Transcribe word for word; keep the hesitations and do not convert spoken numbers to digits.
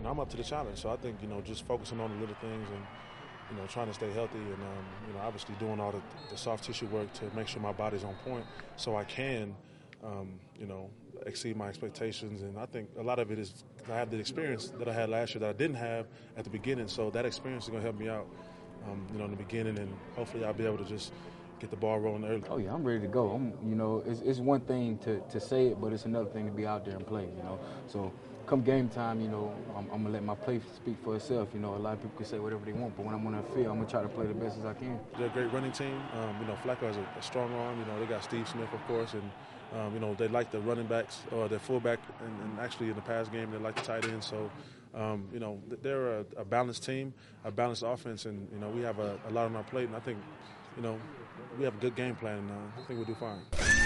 know, I'm up to the challenge. So I think, you know, just focusing on the little things and, you know, trying to stay healthy and, um, you know, obviously doing all the, the soft tissue work to make sure my body's on point so I can, um, you know, exceed my expectations. And I think a lot of it is I have the experience that I had last year that I didn't have at the beginning. So that experience is going to help me out, um, you know, in the beginning. And hopefully I'll be able to just get the ball rolling early. Oh yeah, I'm ready to go. I'm, you know, it's, it's one thing to, to say it, but it's another thing to be out there and play. You know, so come game time, you know, I'm, I'm gonna let my play speak for itself. You know, a lot of people can say whatever they want, but when I'm on the field, I'm gonna try to play the best as I can. They're a great running team. Um, you know, Flacco has a, a strong arm. You know, they got Steve Smith, of course, and um, you know they like the running backs or their fullback, and, and actually in the pass game they like the tight end. So, um, you know, they're a, a balanced team, a balanced offense, and you know we have a, a lot on our plate, and I think, you know, we have a good game plan, and uh, I think we'll do fine.